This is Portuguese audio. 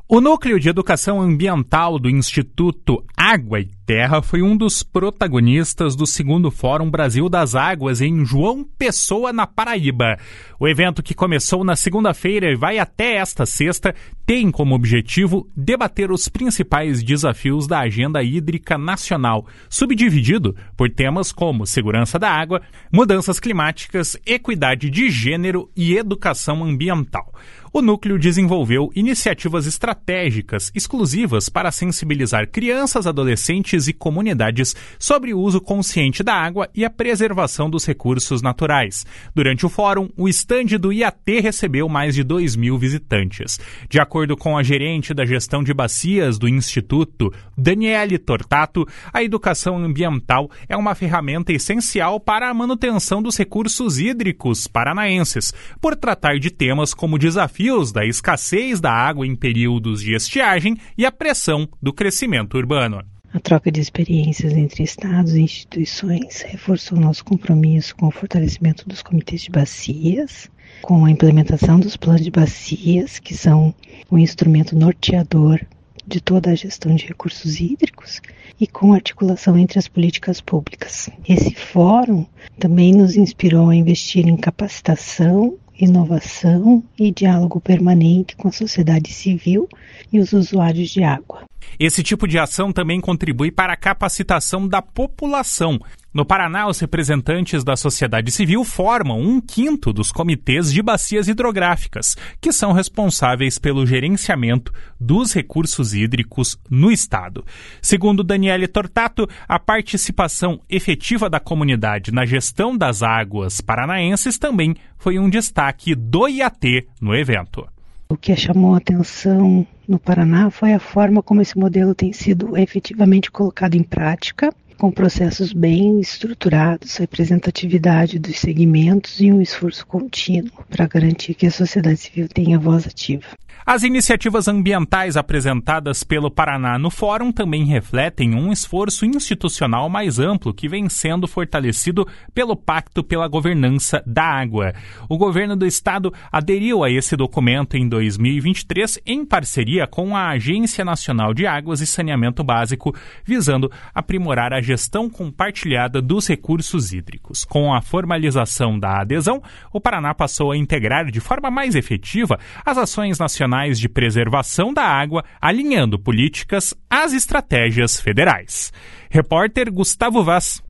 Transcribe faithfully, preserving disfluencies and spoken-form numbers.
O Núcleo de Educação Ambiental do Instituto Água e Terra foi um dos protagonistas do segundo Fórum Brasil das Águas em João Pessoa, na Paraíba. O evento, que começou na segunda-feira e vai até esta sexta, tem como objetivo debater os principais desafios da agenda hídrica nacional, subdividido por temas como segurança da água, mudanças climáticas, equidade de gênero e educação ambiental. O núcleo desenvolveu iniciativas estratégicas exclusivas para sensibilizar crianças, adolescentes e comunidades sobre o uso consciente da água e a preservação dos recursos naturais. Durante o fórum, o estande do I A T recebeu mais de dois mil visitantes. De acordo com a gerente da gestão de bacias do Instituto, Daniele Tortato, a educação ambiental é uma ferramenta essencial para a manutenção dos recursos hídricos paranaenses, por tratar de temas como desafios da escassez da água em períodos de estiagem e a pressão do crescimento urbano. A troca de experiências entre estados e instituições reforçou nosso compromisso com o fortalecimento dos comitês de bacias, com a implementação dos planos de bacias, que são um instrumento norteador de toda a gestão de recursos hídricos, e com articulação entre as políticas públicas. Esse fórum também nos inspirou a investir em capacitação, inovação e diálogo permanente com a sociedade civil e os usuários de água. Esse tipo de ação também contribui para a capacitação da população. No Paraná, os representantes da sociedade civil formam um quinto dos comitês de bacias hidrográficas, que são responsáveis pelo gerenciamento dos recursos hídricos no estado. Segundo Daniele Tortato, a participação efetiva da comunidade na gestão das águas paranaenses também foi um destaque do I A T no evento. O que chamou a atenção no Paraná foi a forma como esse modelo tem sido efetivamente colocado em prática, com processos bem estruturados, representatividade dos segmentos e um esforço contínuo para garantir que a sociedade civil tenha voz ativa. As iniciativas ambientais apresentadas pelo Paraná no Fórum também refletem um esforço institucional mais amplo que vem sendo fortalecido pelo Pacto pela Governança da Água. O governo do estado aderiu a esse documento em dois mil e vinte e três em parceria com a Agência Nacional de Águas e Saneamento Básico, visando aprimorar a gestão compartilhada dos recursos hídricos. Com a formalização da adesão, o Paraná passou a integrar de forma mais efetiva as ações nacionais de preservação da água, alinhando políticas às estratégias federais. Repórter Gustavo Vaz.